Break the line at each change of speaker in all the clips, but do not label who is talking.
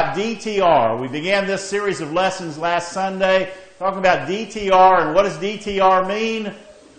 about DTR. We began this series of lessons last Sunday talking about DTR, and what does DTR mean?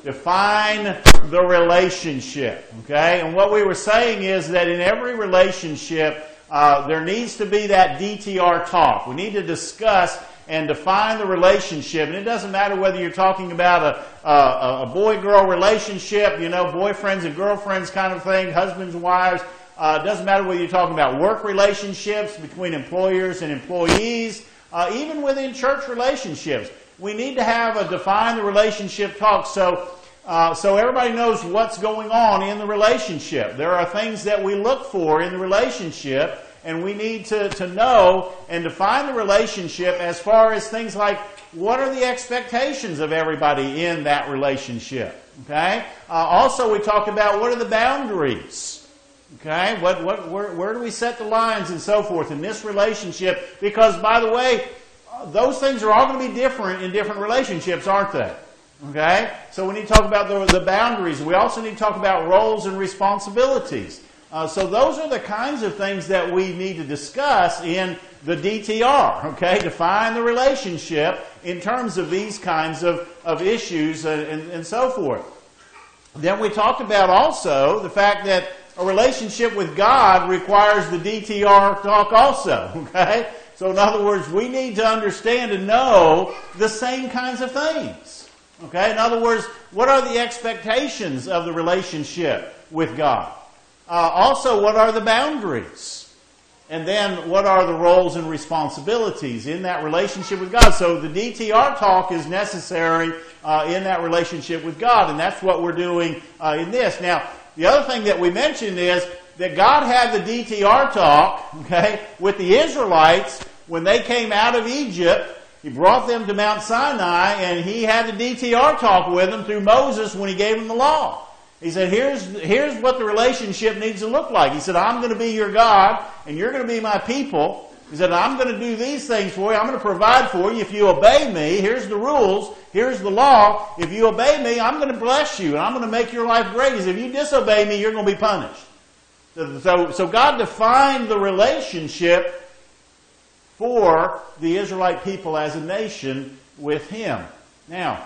Define the relationship. Okay? And what we were saying is that in every relationship, there needs to be that DTR talk. We need to discuss and define the relationship. And it doesn't matter whether you're talking about a boy-girl relationship, boyfriends and girlfriends kind of thing, husbands and wives. It doesn't matter whether you're talking about work relationships between employers and employees, even within church relationships. We need to have a define the relationship talk so everybody knows what's going on in the relationship. There are things that we look for in the relationship, and we need to know and define the relationship as far as things like what are the expectations of everybody in that relationship. Okay? Also, we talked about what are the boundaries. Okay? Where do we set the lines and so forth in this relationship? Because, by the way, those things are all going to be different in different relationships, aren't they? Okay? So we need to talk about the boundaries. We also need to talk about roles and responsibilities. So those are the kinds of things that we need to discuss in the DTR, okay? Define the relationship in terms of these kinds of issues and so forth. Then we talked about also the fact that a relationship with God requires the DTR talk also, okay? So in other words, we need to understand and know the same kinds of things, okay? In other words, what are the expectations of the relationship with God? Also, what are the boundaries? And then, what are the roles and responsibilities in that relationship with God? So, the DTR talk is necessary in that relationship with God, and that's what we're doing in this. Now, the other thing that we mentioned is that God had the DTR talk, okay, with the Israelites when they came out of Egypt. He brought them to Mount Sinai, and He had the DTR talk with them through Moses when He gave them the law. He said, here's what the relationship needs to look like. He said, I'm going to be your God, and you're going to be my people. He said, I'm going to do these things for you. I'm going to provide for you. If you obey me, here's the rules. Here's the law. If you obey me, I'm going to bless you, and I'm going to make your life great. He said, if you disobey me, you're going to be punished. So God defined the relationship for the Israelite people as a nation with Him. Now,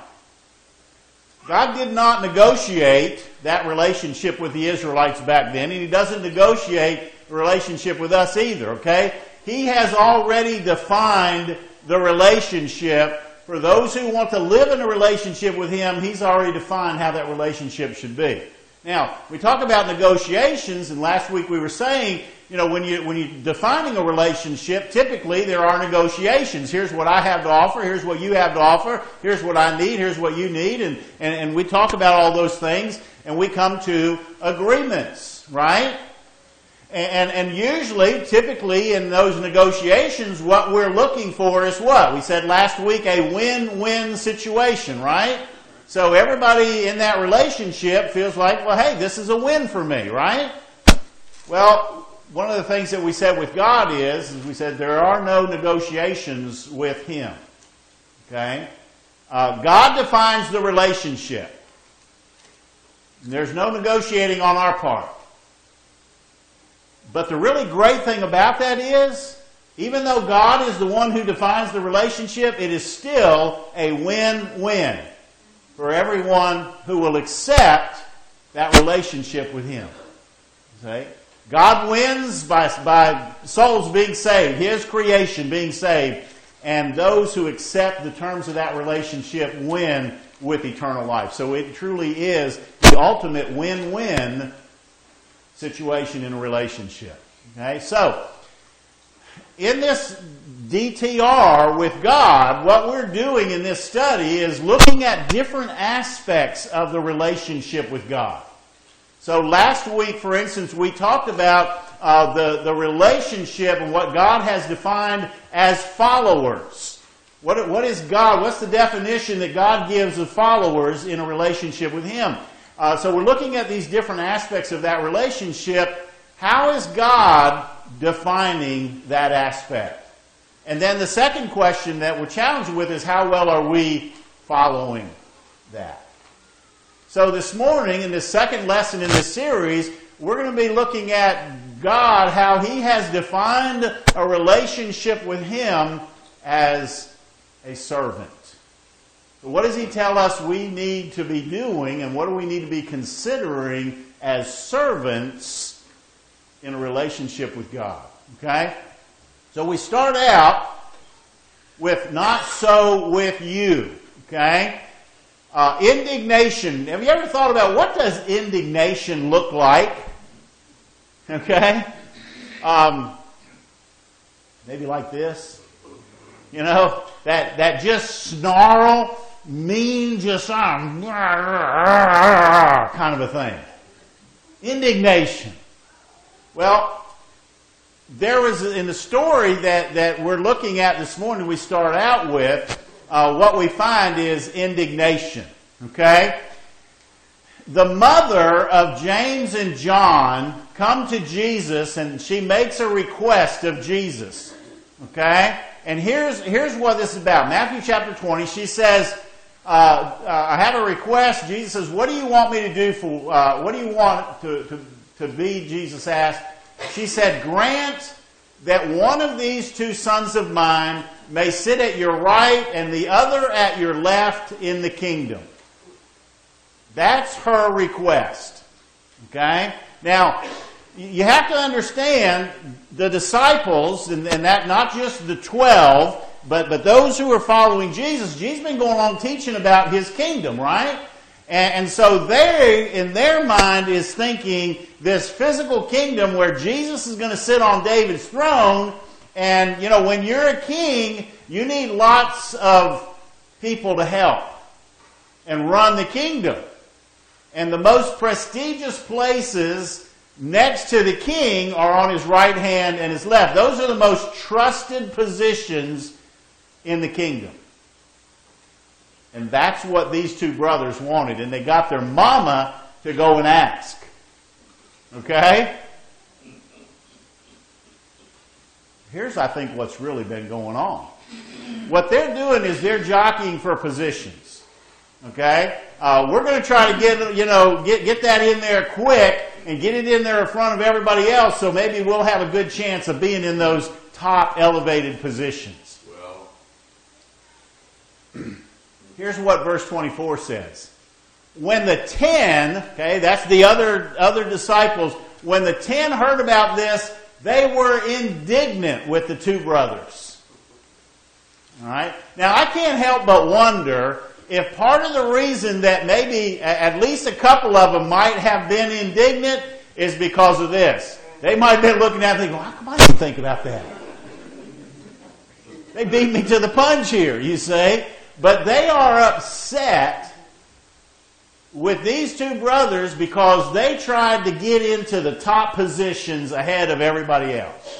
God did not negotiate that relationship with the Israelites back then, and He doesn't negotiate the relationship with us either, okay? He has already defined the relationship. For those who want to live in a relationship with Him, He's already defined how that relationship should be. Now, we talk about negotiations, and last week we were saying, when you're defining a relationship, typically there are negotiations. Here's what I have to offer. Here's what you have to offer. Here's what I need. Here's what you need. And we talk about all those things, and we come to agreements, right? And usually, typically in those negotiations, what we're looking for is what? We said last week, a win-win situation, right? So everybody in that relationship feels like, well, hey, this is a win for me, right? Well, one of the things that we said with God is we said there are no negotiations with Him. Okay? God defines the relationship. There's no negotiating on our part. But the really great thing about that is, even though God is the one who defines the relationship, it is still a win-win for everyone who will accept that relationship with Him. Okay? God wins by souls being saved, His creation being saved, and those who accept the terms of that relationship win with eternal life. So it truly is the ultimate win-win situation in a relationship. Okay? So, in this DTR with God, what we're doing in this study is looking at different aspects of the relationship with God. So last week, for instance, we talked about the relationship and what God has defined as followers. What is God? What's the definition that God gives of followers in a relationship with Him? So we're looking at these different aspects of that relationship. How is God defining that aspect? And then the second question that we're challenged with is how well are we following that? So this morning, in this second lesson in this series, we're going to be looking at God how He has defined a relationship with Him as a servant. So what does He tell us we need to be doing, and what do we need to be considering as servants in a relationship with God? Okay? So we start out with not so with you. Okay? Indignation. Have you ever thought about what does indignation look like? Okay? Maybe like this. You know, that just snarl, mean, just kind of a thing. Indignation. Well, there was in the story that we're looking at this morning, we start out with, what we find is indignation. Okay? The mother of James and John come to Jesus, and she makes a request of Jesus. Okay? And here's what this is about. Matthew chapter 20, she says, I have a request. Jesus says, what do you want me to do for, what do you want to be? Jesus asked. She said, grant that one of these two sons of mine may sit at your right and the other at your left in the kingdom. That's her request. Okay? Now, you have to understand the disciples, and that not just the 12, but those who are following Jesus. Jesus has been going on teaching about His kingdom, right? And so they, in their mind, is thinking this physical kingdom where Jesus is going to sit on David's throne. And, you know, when you're a king, you need lots of people to help and run the kingdom. And the most prestigious places next to the king are on his right hand and his left. Those are the most trusted positions in the kingdom. And that's what these two brothers wanted. And they got their mama to go and ask. Okay? Here's, I think, what's really been going on. What they're doing is they're jockeying for positions. Okay? We're going to try to get that in there quick and get it in there in front of everybody else, so maybe we'll have a good chance of being in those top elevated positions. Well, here's what verse 24 says. When the 10, okay, that's the other disciples, when the 10 heard about this, they were indignant with the two brothers. All right? Now, I can't help but wonder if part of the reason that maybe at least a couple of them might have been indignant is because of this. They might have been looking at it and thinking, how come I didn't think about that? They beat me to the punch here, you say. But they are upset with these two brothers because they tried to get into the top positions ahead of everybody else.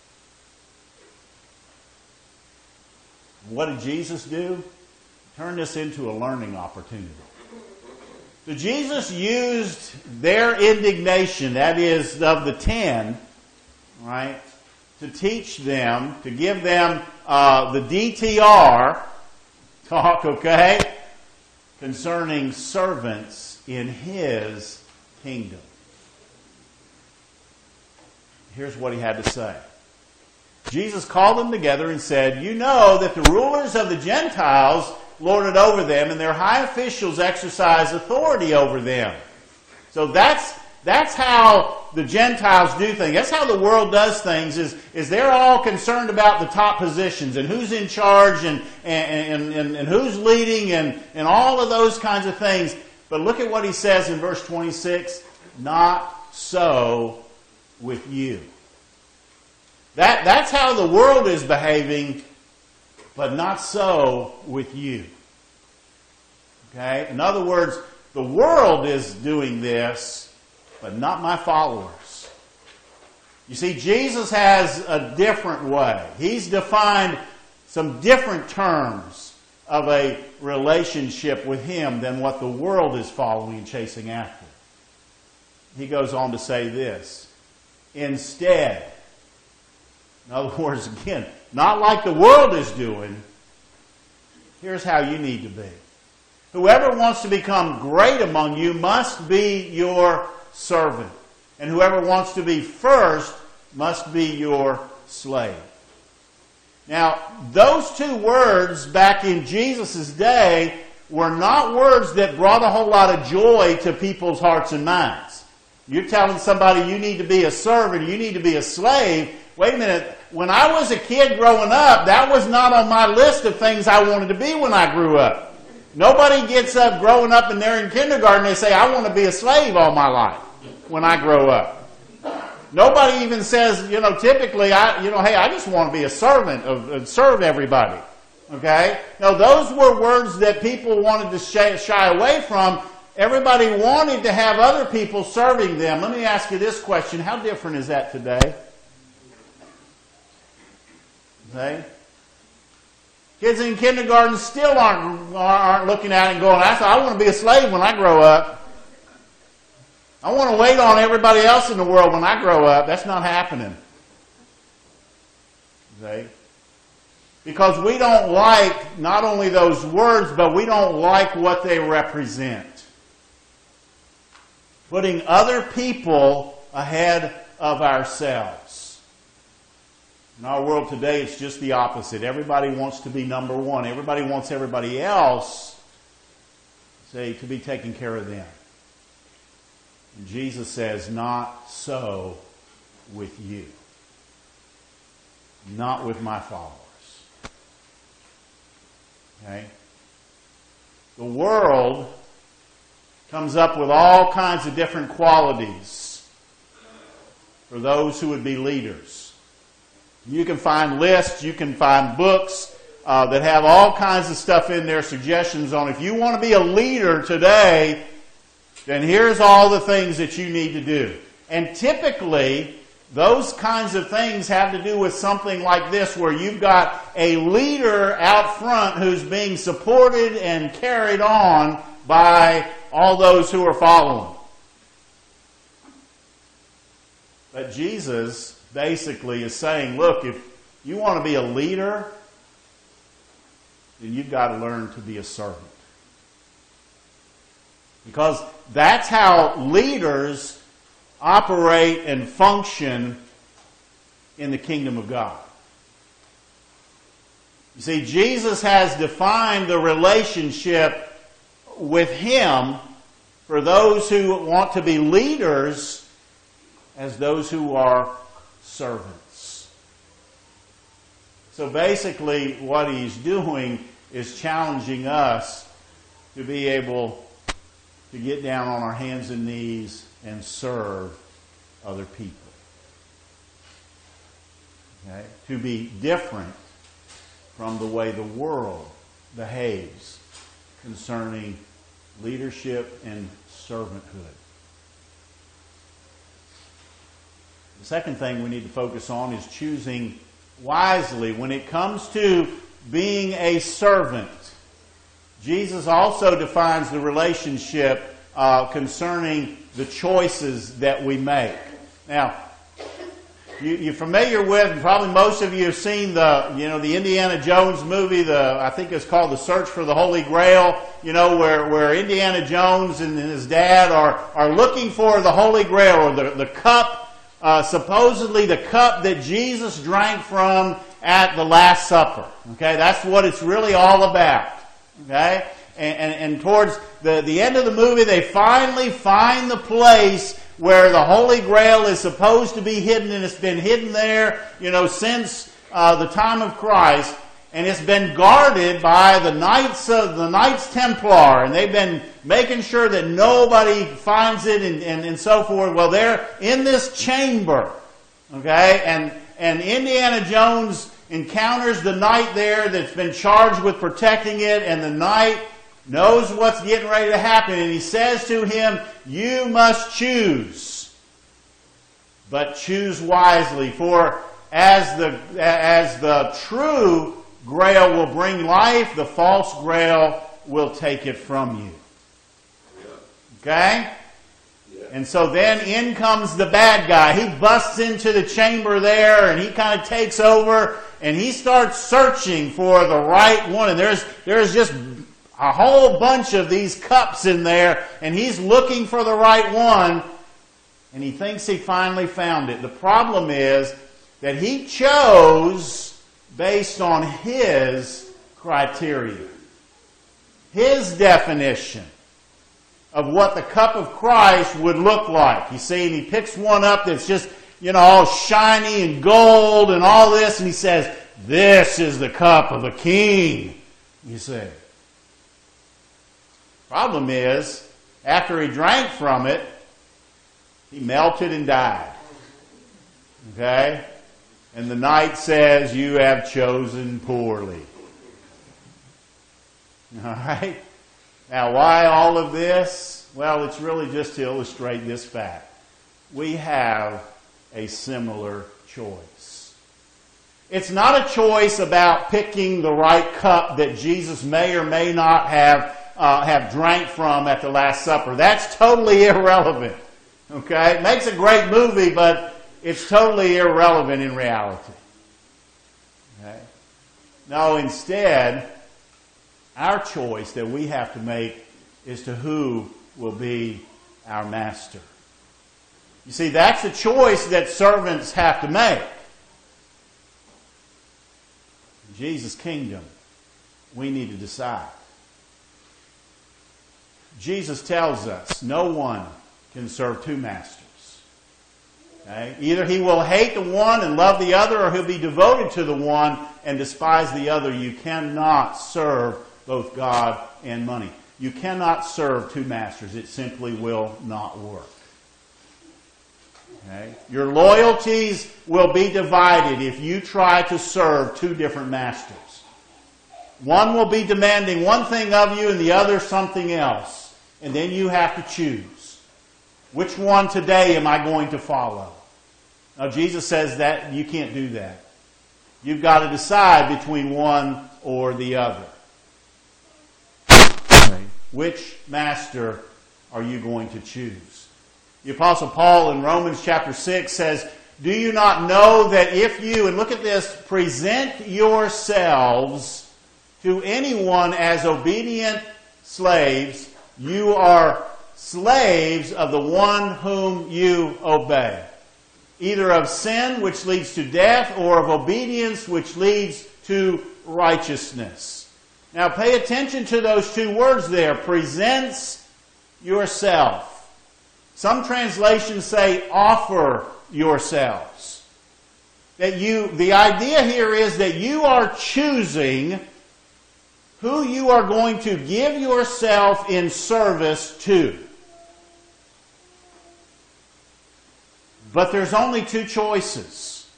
What did Jesus do? Turn this into a learning opportunity. So Jesus used their indignation, that is, of the 10, right, to teach them, to give them the DTR talk, okay, concerning servants in His kingdom. Here's what He had to say. Jesus called them together and said, you know that the rulers of the Gentiles lord it over them, and their high officials exercise authority over them. So that's how the Gentiles do things. That's how the world does things, is they're all concerned about the top positions and who's in charge and who's leading and all of those kinds of things. But look at what He says in verse 26, not so with you. That's how the world is behaving, but not so with you. Okay? In other words, the world is doing this, but not my followers. You see, Jesus has a different way. He's defined some different terms of a relationship with Him than what the world is following and chasing after. He goes on to say this. Instead, in other words, again, not like the world is doing, here's how you need to be. Whoever wants to become great among you must be your servant. and whoever wants to be first must be your slave. Now, those two words back in Jesus' day were not words that brought a whole lot of joy to people's hearts and minds. You're telling somebody you need to be a servant, you need to be a slave. Wait a minute. When I was a kid growing up, that was not on my list of things I wanted to be when I grew up. Nobody gets up growing up and they're in kindergarten and they say, I want to be a slave all my life when I grow up. Nobody even says, typically, hey, I just want to be a servant, serve everybody. Okay? No, those were words that people wanted to shy away from. Everybody wanted to have other people serving them. Let me ask you this question. How different is that today? Okay? Kids in kindergarten still aren't looking at it and going, I want to be a slave when I grow up. I want to wait on everybody else in the world when I grow up. That's not happening. Okay? Because we don't like not only those words, but we don't like what they represent. Putting other people ahead of ourselves. In our world today, it's just the opposite. Everybody wants to be number one. Everybody wants everybody else, to be taking care of them. And Jesus says, not so with you. Not with my followers. Okay? The world comes up with all kinds of different qualities for those who would be leaders. You can find lists, you can find books that have all kinds of stuff in there, suggestions on if you want to be a leader today, then here's all the things that you need to do. And typically, those kinds of things have to do with something like this, where you've got a leader out front who's being supported and carried on by all those who are following. But Jesus basically is saying, look, if you want to be a leader, then you've got to learn to be a servant. Because that's how leaders operate and function in the kingdom of God. You see, Jesus has defined the relationship with Him for those who want to be leaders as those who are servants. So basically what He's doing is challenging us to be able to get down on our hands and knees and serve other people. Okay? To be different from the way the world behaves concerning leadership and servanthood. The second thing we need to focus on is choosing wisely. When it comes to being a servant, Jesus also defines the relationship concerning the choices that we make. Now, you're familiar with, and probably most of you have seen the Indiana Jones movie. I think it's called The Search for the Holy Grail. Where Indiana Jones and his dad are looking for the Holy Grail, or the cup, supposedly the cup that Jesus drank from at the Last Supper. Okay, that's what it's really all about. Okay, and towards the end of the movie, they finally find the place where the Holy Grail is supposed to be hidden, and it's been hidden there, since the time of Christ, and it's been guarded by the Knights Templar, and they've been making sure that nobody finds it, and so forth. Well, they're in this chamber, okay, and Indiana Jones encounters the knight there that's been charged with protecting it, and the knight knows what's getting ready to happen, and he says to him, "You must choose, but choose wisely, for as the true grail will bring life, the false grail will take it from you." Okay? And so then in comes the bad guy. He busts into the chamber there, and he kind of takes over, and he starts searching for the right one. And there's just a whole bunch of these cups in there, and he's looking for the right one. And he thinks he finally found it. The problem is that he chose based on his criteria, his definition of what the cup of Christ would look like. You see, and he picks one up that's just, all shiny and gold and all this, and he says, this is the cup of a king, you see. Problem is, after he drank from it, he melted and died. Okay? And the knight says, you have chosen poorly. All right? Now, why all of this? Well, it's really just to illustrate this fact. We have a similar choice. It's not a choice about picking the right cup that Jesus may or may not have drank from at the Last Supper. That's totally irrelevant. Okay? It makes a great movie, but it's totally irrelevant in reality. Okay? No, instead, our choice that we have to make is to who will be our master. You see, that's a choice that servants have to make. In Jesus' kingdom, we need to decide. Jesus tells us no one can serve two masters. Okay? Either he will hate the one and love the other, or he'll be devoted to the one and despise the other. You cannot serve both God and money. You cannot serve two masters. It simply will not work. Okay? Your loyalties will be divided if you try to serve two different masters. One will be demanding one thing of you and the other something else. And then you have to choose. Which one today am I going to follow? Now, Jesus says that you can't do that. You've got to decide between one or the other. Okay. Which master are you going to choose? The Apostle Paul in Romans chapter 6 says, do you not know that if you, and look at this, present yourselves to anyone as obedient slaves, you are slaves of the one whom you obey, either of sin, which leads to death, or of obedience, which leads to righteousness. Now pay attention to those two words there. Presents yourself. Some translations say offer yourselves. The idea here is that you are choosing who you are going to give yourself in service to. But there's only two choices.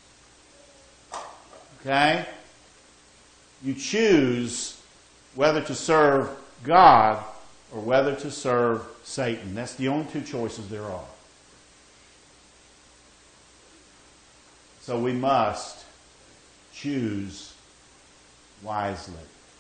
Okay? You choose whether to serve God or whether to serve Satan. That's the only two choices there are. So we must choose wisely.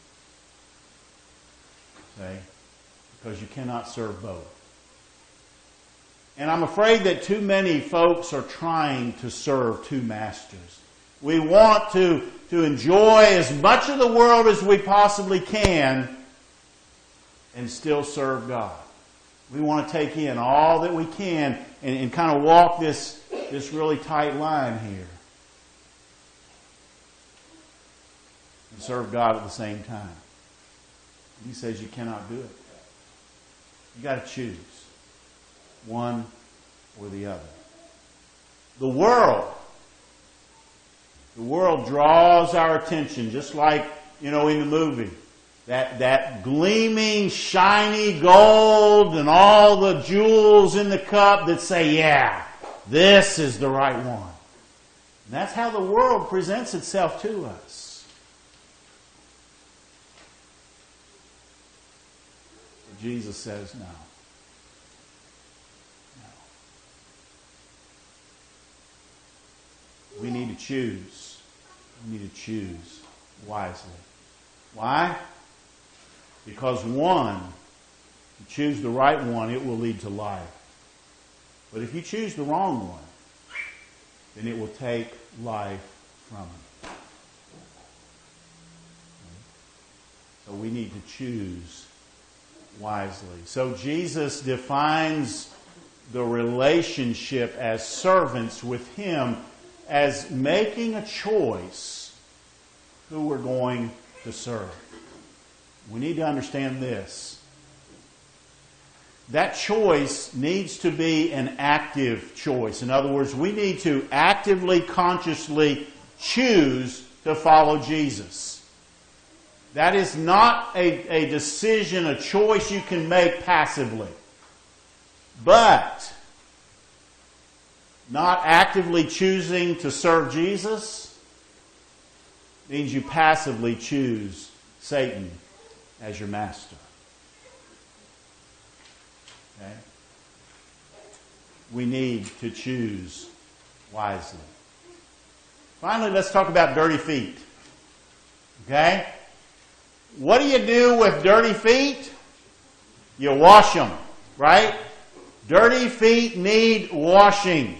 Okay? Because you cannot serve both. And I'm afraid that too many folks are trying to serve two masters. We want to enjoy as much of the world as we possibly can and still serve God. We want to take in all that we can and kind of walk this really tight line here. And serve God at the same time. He says you cannot do it. You've got to choose one or the other. The world draws our attention, just like, in the movie. That gleaming, shiny gold and all the jewels in the cup that say, yeah, this is the right one. And that's how the world presents itself to us. But Jesus says no. We need to choose. We need to choose wisely. Why? Because one, if you choose the right one, it will lead to life. But if you choose the wrong one, then it will take life from you. So we need to choose wisely. So Jesus defines the relationship as servants with Him, as making a choice who we're going to serve. We need to understand this. That choice needs to be an active choice. In other words, we need to actively, consciously choose to follow Jesus. That is not a decision, a choice you can make passively. But not actively choosing to serve Jesus means you passively choose Satan as your master. Okay? We need to choose wisely. Finally, let's talk about dirty feet. Okay? What do you do with dirty feet? You wash them, right? Dirty feet need washing.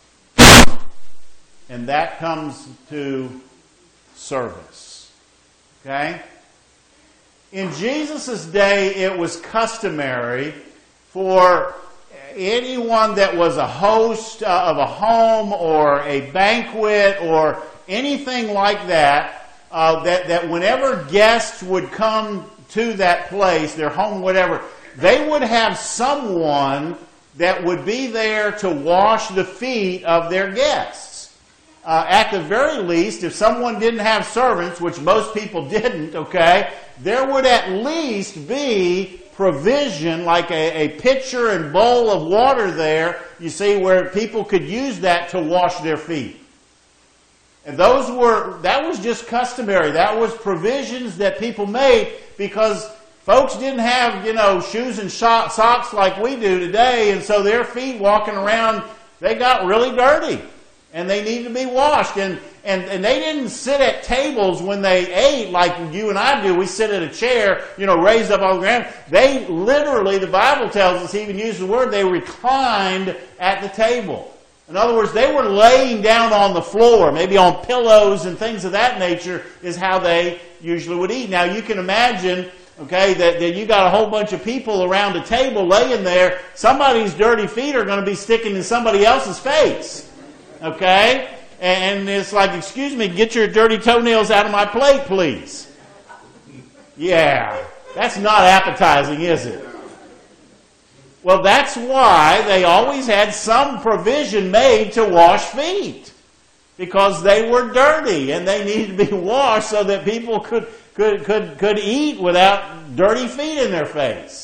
And that comes to service. Okay? In Jesus' day, it was customary for anyone that was a host of a home or a banquet or anything like that, that whenever guests would come to that place, their home, whatever, they would have someone that would be there to wash the feet of their guests. At the very least, if someone didn't have servants, which most people didn't, okay, there would at least be provision, like a pitcher and bowl of water there, you see, where people could use that to wash their feet. And that was just customary. That was provisions that people made because folks didn't have, shoes and socks like we do today, and so their feet walking around, they got really dirty. And they needed to be washed. And they didn't sit at tables when they ate like you and I do. We sit at a chair, raised up on the ground. They literally, the Bible tells us, even uses the word, they reclined at the table. In other words, they were laying down on the floor, maybe on pillows and things of that nature is how they usually would eat. Now you can imagine, okay, that you got a whole bunch of people around a table laying there. Somebody's dirty feet are going to be sticking in somebody else's face. Okay? And it's like, excuse me, get your dirty toenails out of my plate, please. Yeah, that's not appetizing, is it? Well, that's why they always had some provision made to wash feet. Because they were dirty and they needed to be washed so that people could eat without dirty feet in their face.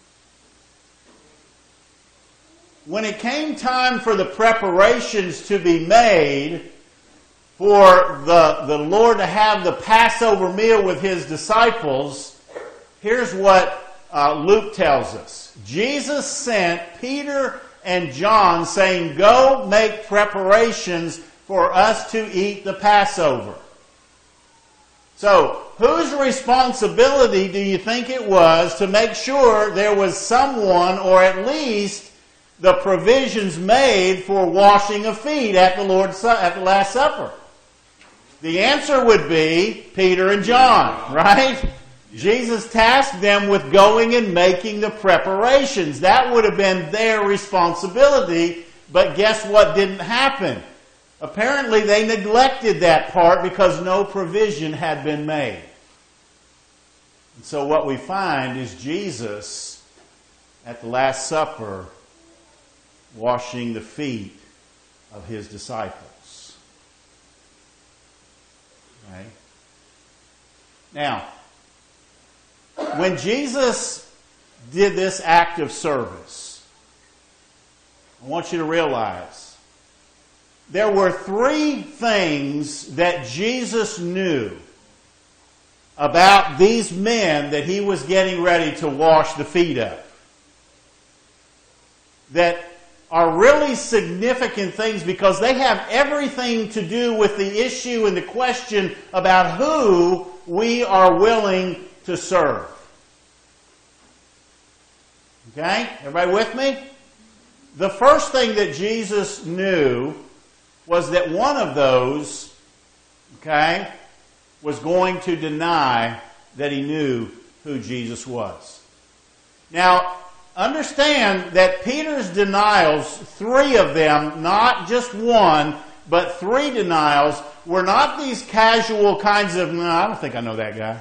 When it came time for the preparations to be made for the Lord to have the Passover meal with His disciples, here's what Luke tells us. Jesus sent Peter and John saying, "Go make preparations for us to eat the Passover." So, whose responsibility do you think it was to make sure there was someone, or at least the provisions made for washing of feet at the Last Supper? The answer would be Peter and John, right? Jesus tasked them with going and making the preparations. That would have been their responsibility, but guess what didn't happen? Apparently they neglected that part because no provision had been made. And so what we find is Jesus at the Last Supper washing the feet of His disciples. Right? Now, when Jesus did this act of service, I want you to realize there were three things that Jesus knew about these men that He was getting ready to wash the feet of, that are really significant things because they have everything to do with the issue and the question about who we are willing to serve. Okay? Everybody with me? The first thing that Jesus knew was that one of those, okay, was going to deny that he knew who Jesus was. Now, understand that Peter's denials, 3 of them, not just one, but 3 denials, were not these casual kinds of, no, I don't think I know that guy.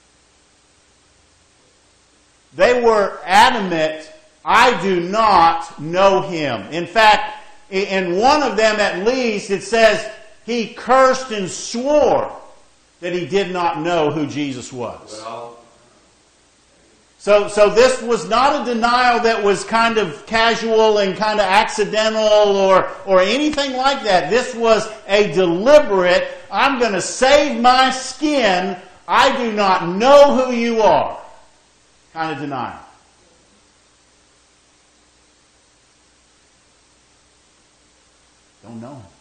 They were adamant, I do not know him. In fact, in one of them at least, it says he cursed and swore that he did not know who Jesus was. So this was not a denial that was kind of casual and kind of accidental or anything like that. This was a deliberate, I'm going to save my skin, I do not know who you are kind of denial. Don't know him.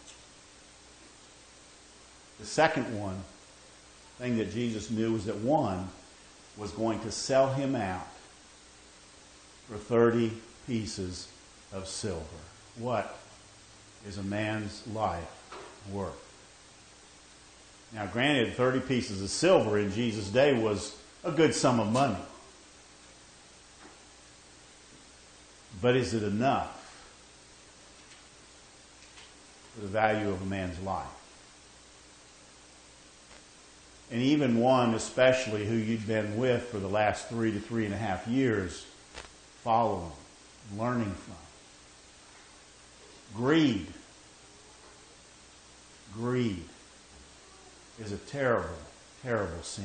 The second thing that Jesus knew was that one was going to sell him out for 30 pieces of silver. What is a man's life worth? Now, granted, 30 pieces of silver in Jesus' day was a good sum of money. But is it enough for the value of a man's life? And even one, especially who you'd been with for the last 3 to 3.5 years, following, learning from. Greed. Greed is a terrible, terrible sin.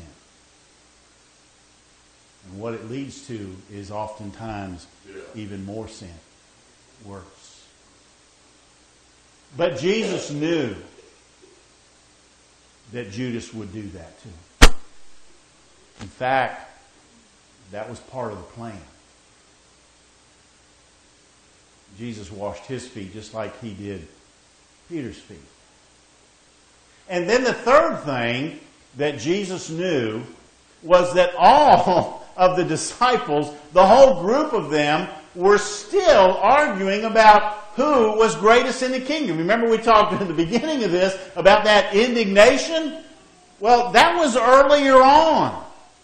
And what it leads to is oftentimes even more sin. Worse. But Jesus knew that Judas would do that too. In fact, that was part of the plan. Jesus washed his feet just like he did Peter's feet. And then the third thing that Jesus knew was that all of the disciples, the whole group of them, were still arguing about who was greatest in the kingdom. Remember we talked in the beginning of this about that indignation? Well, that was earlier on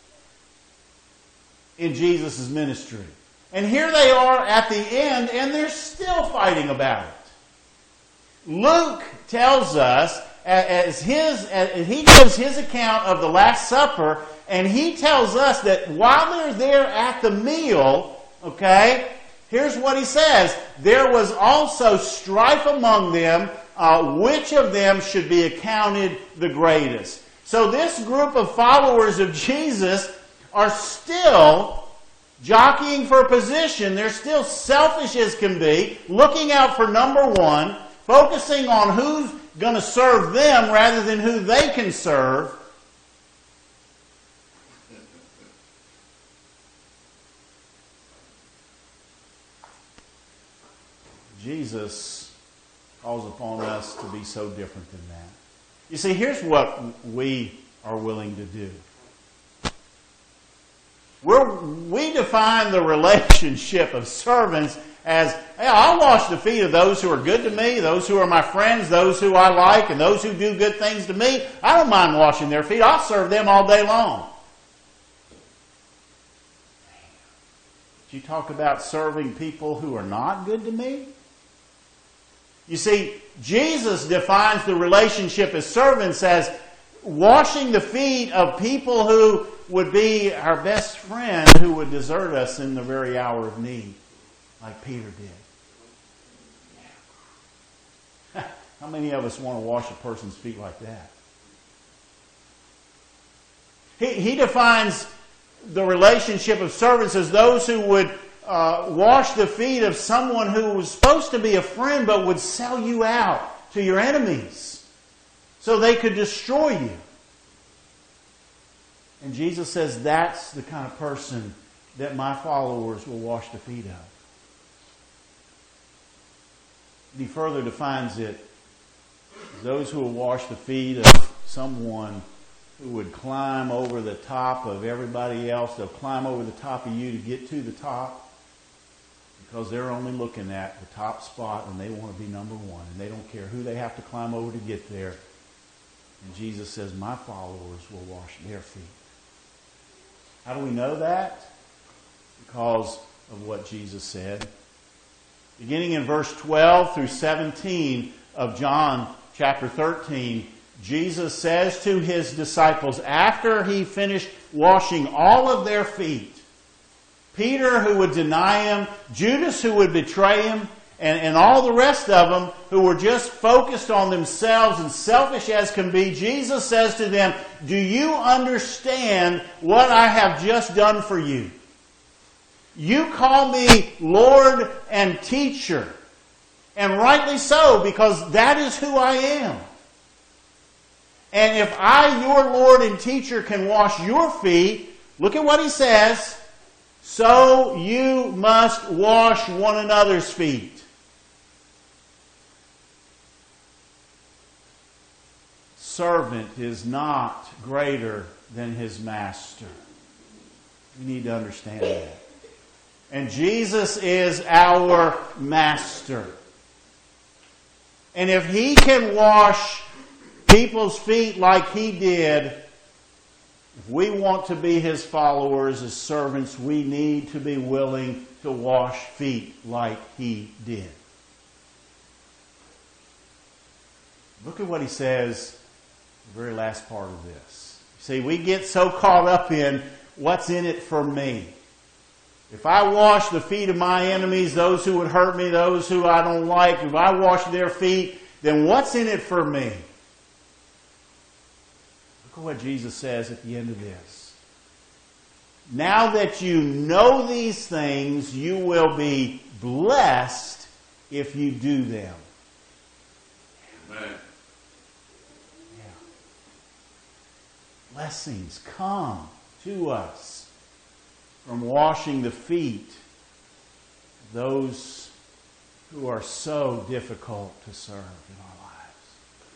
in Jesus' ministry. And here they are at the end, and they're still fighting about it. Luke tells us, as he gives his account of the Last Supper, and he tells us that while they're there at the meal, okay, here's what he says. There was also strife among them, which of them should be accounted the greatest. So this group of followers of Jesus are still jockeying for position. They're still selfish as can be, looking out for number one, focusing on who's going to serve them rather than who they can serve. Jesus calls upon us to be so different than that. You see, here's what we are willing to do. We define the relationship of servants as, hey, I'll wash the feet of those who are good to me, those who are my friends, those who I like, and those who do good things to me. I don't mind washing their feet. I'll serve them all day long. Did you talk about serving people who are not good to me? You see, Jesus defines the relationship as servants as washing the feet of people who would be our best friend who would desert us in the very hour of need, like Peter did. How many of us want to wash a person's feet like that? He defines the relationship of servants as those who would wash the feet of someone who was supposed to be a friend but would sell you out to your enemies so they could destroy you. And Jesus says that's the kind of person that my followers will wash the feet of. He further defines it as those who will wash the feet of someone who would climb over the top of everybody else. They'll climb over the top of you to get to the top because they're only looking at the top spot and they want to be number one. And they don't care who they have to climb over to get there. And Jesus says, my followers will wash their feet. How do we know that? Because of what Jesus said. Beginning in verse 12 through 17 of John chapter 13, Jesus says to his disciples, after he finished washing all of their feet, Peter who would deny him, Judas who would betray him, and all the rest of them who were just focused on themselves and selfish as can be, Jesus says to them, do you understand what I have just done for you? You call me Lord and teacher. And rightly so, because that is who I am. And if I, your Lord and teacher, can wash your feet, look at what he says, so you must wash one another's feet. Servant is not greater than his master. We need to understand that. And Jesus is our master. And if he can wash people's feet like he did, if we want to be his followers as servants, we need to be willing to wash feet like he did. Look at what he says in the very last part of this. See, we get so caught up in what's in it for me. If I wash the feet of my enemies, those who would hurt me, those who I don't like, if I wash their feet, then what's in it for me? Look at what Jesus says at the end of this. Now that you know these things, you will be blessed if you do them. Amen. Yeah. Blessings come to us from washing the feet of those who are so difficult to serve in our lives.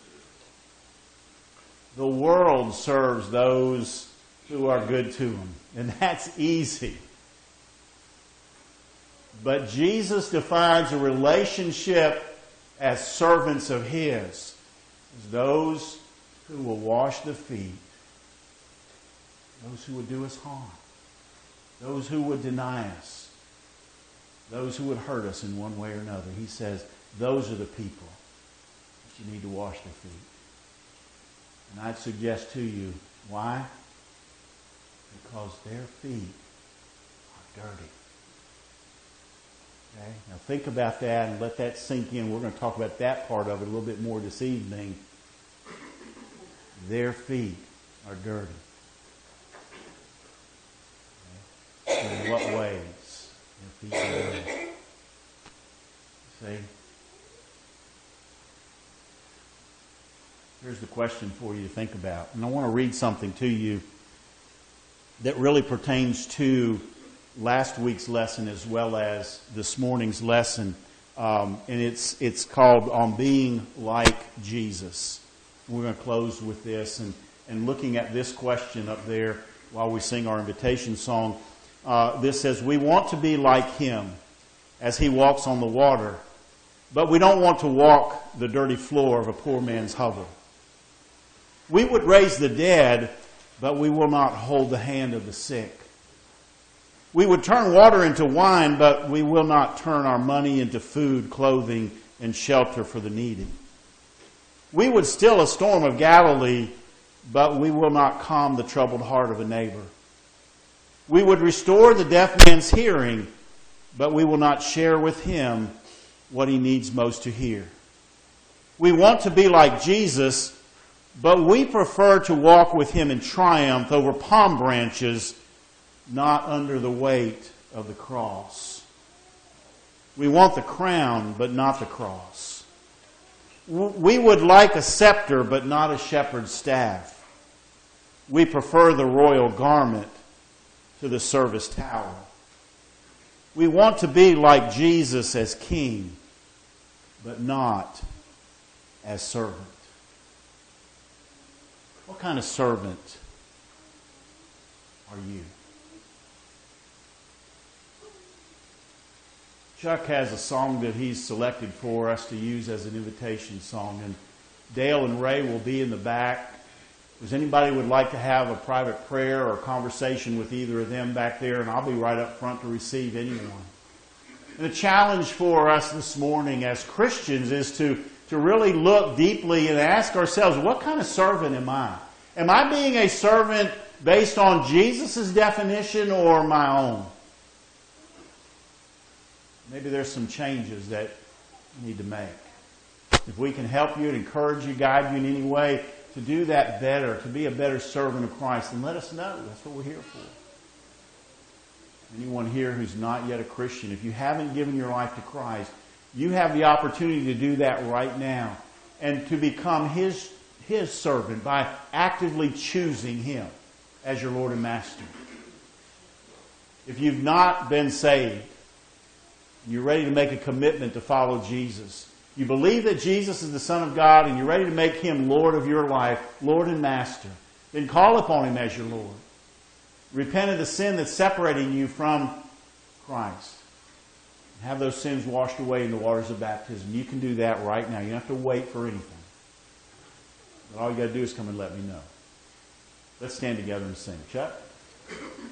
The world serves those who are good to them, and that's easy. But Jesus defines a relationship as servants of his, as those who will wash the feet, those who would do us harm, those who would deny us, those who would hurt us in one way or another. He says, those are the people that you need to wash their feet. And I'd suggest to you, why? Because their feet are dirty. Okay? Now think about that and let that sink in. We're going to talk about that part of it a little bit more this evening. Their feet are dirty. In what ways? Their feet are dirty. See? Here's the question for you to think about. And I want to read something to you that really pertains to last week's lesson as well as this morning's lesson. And it's called On Being Like Jesus. We're going to close with this and looking at this question up there while we sing our invitation song. This says, we want to be like him as he walks on the water, but we don't want to walk the dirty floor of a poor man's hovel. We would raise the dead, but we will not hold the hand of the sick. We would turn water into wine, but we will not turn our money into food, clothing, and shelter for the needy. We would still a storm of Galilee, but we will not calm the troubled heart of a neighbor. We would restore the deaf man's hearing, but we will not share with him what he needs most to hear. We want to be like Jesus, but we prefer to walk with him in triumph over palm branches, not under the weight of the cross. We want the crown, but not the cross. We would like a scepter, but not a shepherd's staff. We prefer the royal garment to the service towel. We want to be like Jesus as king, but not as servant. What kind of servant are you? Chuck has a song that he's selected for us to use as an invitation song, and Dale and Ray will be in the back, Does anybody would like to have a private prayer or conversation with either of them back there? And I'll be right up front to receive anyone. And the challenge for us this morning as Christians is to really look deeply and ask ourselves, what kind of servant am I? Am I being a servant based on Jesus' definition or my own? Maybe there's some changes that you need to make. If we can help you and encourage you, guide you in any way to do that better, to be a better servant of Christ, then let us know. That's what we're here for. Anyone here who's not yet a Christian, if you haven't given your life to Christ, you have the opportunity to do that right now and to become His servant by actively choosing Him as your Lord and Master. If you've not been saved, you're ready to make a commitment to follow Jesus. You believe that Jesus is the Son of God and you're ready to make Him Lord of your life, Lord and Master. Then call upon Him as your Lord. Repent of the sin that's separating you from Christ. Have those sins washed away in the waters of baptism. You can do that right now. You don't have to wait for anything. But all you got to do is come and let me know. Let's stand together and sing. Chuck?